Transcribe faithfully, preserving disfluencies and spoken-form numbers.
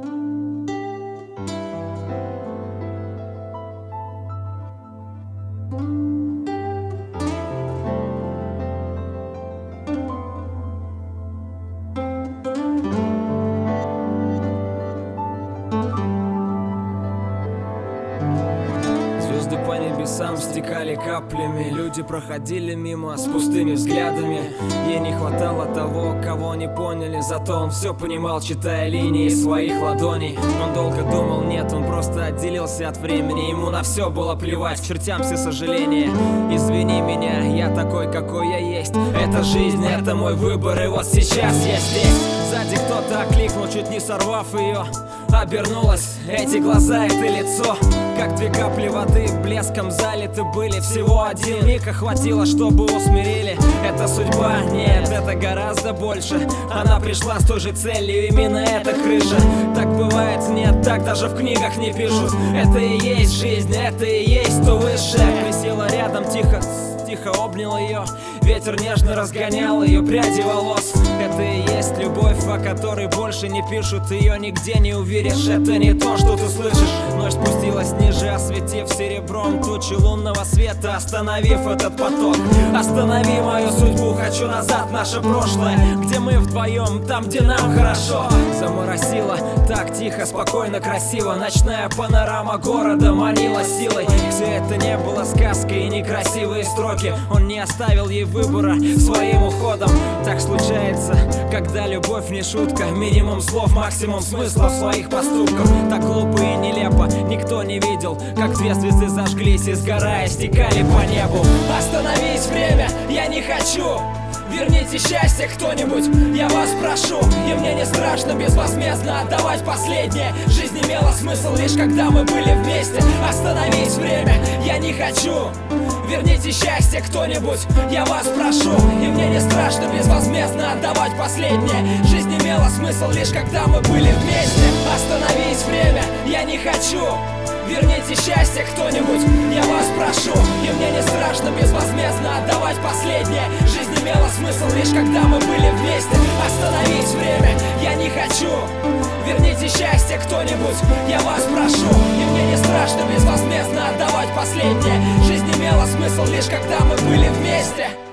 Звезды по небесам стекали каплями, люди проходили мимо с пустыми взглядами. Ей не хватало того, кого не поняли, зато он все понимал, читая линии своих ладоней. Он долго думал, нет, он просто отделился от времени, ему на все было плевать, к чертям все сожаления. Извини меня, я такой, какой я есть. Это жизнь, это мой выбор, и вот сейчас я здесь. Сзади кто-то окликнул, чуть не сорвав ее. Обернулась, эти глаза, это лицо, как две капли воды, блеском залиты были. Всего один миг охватило, чтобы усмирили. Это судьба? Нет, это гораздо больше. Она пришла с той же целью, именно эта крыша. Так бывает? Нет, так даже в книгах не пишут. Это и есть жизнь, это и есть то высшее. Присела рядом, тихо, тихо обнял ее. Ветер нежно разгонял ее пряди волос. Это и есть любовь, о которой больше не пишут. Ее нигде не увидишь, это не то, что ты слышишь. Ночь спустилась ниже, осветив серебром тучи лунного света, остановив этот поток. Останови мою судьбу, хочу назад в наше прошлое, где мы вдвоем, там, где нам хорошо. Заморосило так тихо, спокойно, красиво. Ночная панорама города манила силой. Все это не было сказкой и некрасивые строки. Он не оставил ей выбора своим уходом. Так случается, когда любовь не шутка. Минимум слов, максимум смысла в своих поступках. Так глупо и нелепо, никто не видел, как две звезды зажглись и сгорая стекали по небу. Остановись, время, я не хочу. Верните счастье кто-нибудь, я вас прошу. И мне не страшно безвозмездно отдавать последнее. Жизнь имела смысл лишь когда мы были вместе. Остановись, время, я не хочу. Верните счастье кто-нибудь, я вас прошу. И мне не страшно безвозмездно отдавать последнее. Жизнь имела смысл лишь когда мы были вместе. Остановись, время, я не хочу. Верните счастье кто-нибудь, я вас прошу. И мне не страшно безвозмездно отдавать последнее. Жизнь имела смысл лишь когда мы были вместе. Остановись, время, я не хочу. Верните счастье кто-нибудь, я вас прошу. И мне не страшно безвозмездно отдавать последнее. Жизнь имела смысл лишь когда мы были вместе.